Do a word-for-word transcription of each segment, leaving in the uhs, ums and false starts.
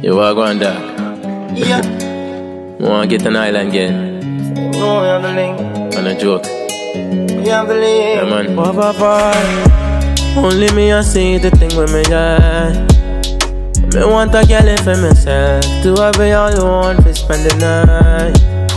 You are going there. Yeah. You want to get an island again? No, we have the link. On a joke. We have the link. Yeah, man. Bye, bye, bye. Only me I see the thing with me, yeah. Me want a girl for myself. To have it all alone for spend the night.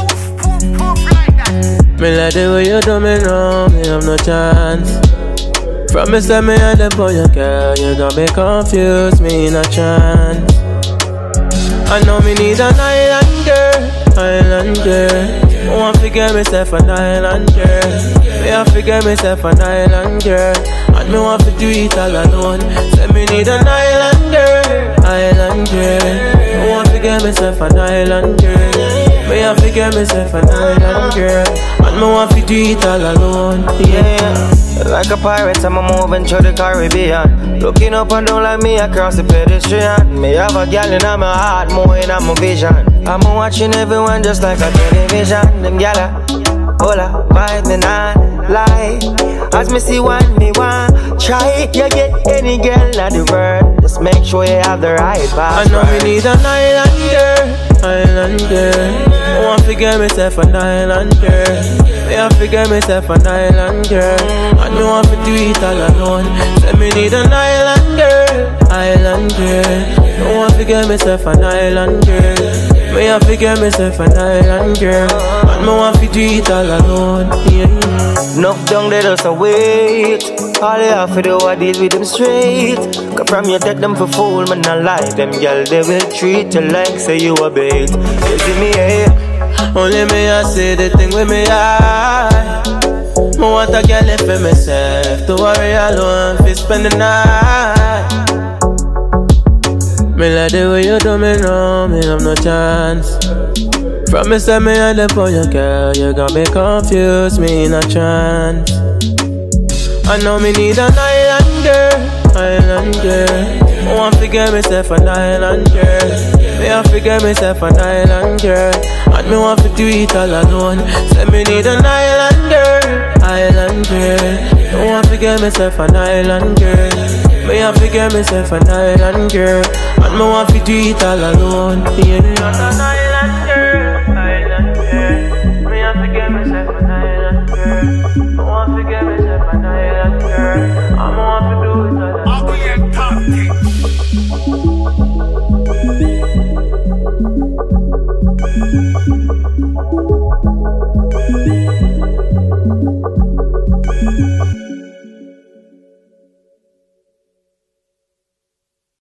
Me like the way you do me now, me have no chance. Promise that me and the boy you girl, you got me confused, me in a chance. I know me need an island girl, island girl. I want to get myself an island girl. Me have to get myself an island girl. And me want to do it all alone. Say me need an island girl, island girl. I want to get myself an island girl. Me have to get myself an island girl. And me want to do it all alone. Yeah. Like a pirate, I'm moving through the Caribbean. Looking up and down like me across the pedestrian. Me have a girl in my heart, more in my vision. I'm watching everyone just like a television. Them gala, hola, vibe me not lie. As me see one, me one try. You get any girl in the world, just make sure you have the right vibe. I know me need an island girl, island girl. I want to get myself an island girl. Me have to get myself an island girl. And me want to do it all alone. Say me need an island girl, island girl. I want to get myself an island girl. Me have to get myself an island girl. And me want to do it all alone. Yeah. Enough down there just a wait. All you have to do is deal with them straight. Cause from you take them for fool, man, not lie. Them girl, they will treat you like say you a bait. You see me, yeah. Only me I say the thing with me eye. I want a girl for myself. To worry alone, fi spend the night. Me like the way you do me now, me have no chance. Promise that me and the boy you girl, you got me confused, me in a trance. I know me need an island girl, island girl. I want to get myself an island girl. Me have to get myself an island girl. And me want to do it all alone. Say me need an island girl, island girl. I want to get myself an island girl. Me have to get myself an island girl. And me want to do it all alone. Yeah.